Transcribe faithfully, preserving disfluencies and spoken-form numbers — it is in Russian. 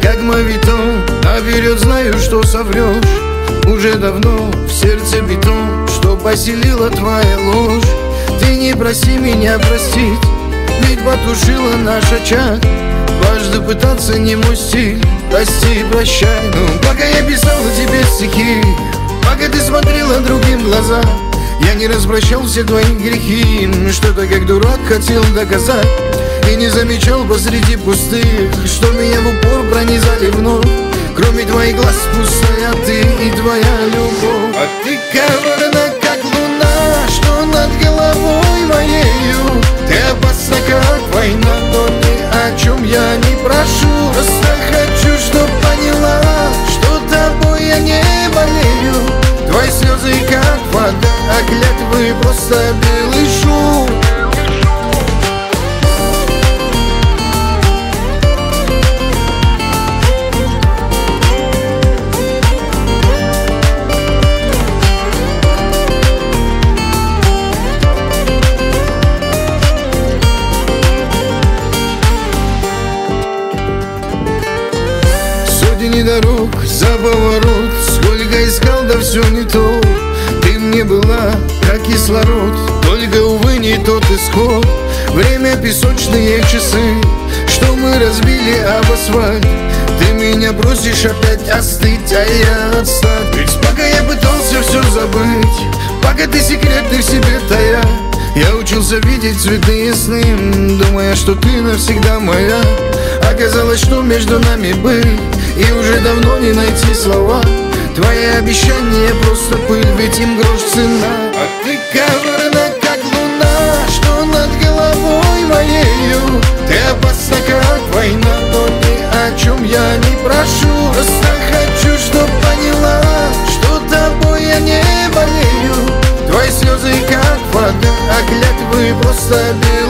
как мавитон. Наперед знаю, что соврешь. Уже давно в сердце бетон, что поселила твоя ложь. Ты не проси меня простить, ведь потушила наш очаг. Дважды пытаться не мой стиль, прости, прощай. Ну, пока я писала тебе стихи, пока ты смотрела другим глаза, я не распрощал все твои грехи. Что-то как дурак хотел доказать и не замечал посреди пустых, что меня в упор пронизали вновь. Кроме твоих глаз пустая ты и твоя любовь. А ты коварна, как луна, что над головой моею. Ты опасна, как война, но ни о чем я не прошу. Просто хочу, чтоб поняла, что тобой я не болею. Твои слезы, как вода, а клятвы просто белый шум. Сотни дорог за поворот, сколько искал, да все не то. Ты мне была как кислород, только, увы, не тот исход. Время песочные часы, что мы разбили об асфальт. Ты меня просишь опять остыть, а я отстать. Ведь пока я пытался все забыть, пока ты секреты в себе тая, я учился видеть цветные сны, думая, что ты навсегда моя. Оказалось, что между нами были, и уже давно не найти слова. Твои обещания просто пыль, ведь им грош цена. А ты коварна, как луна, что над головой моею. Ты опасна, как война, но ни о чем я не прошу. Просто хочу, чтоб поняла, что тобой я не болею. Твои слезы, как вода, а клятвы просто белые.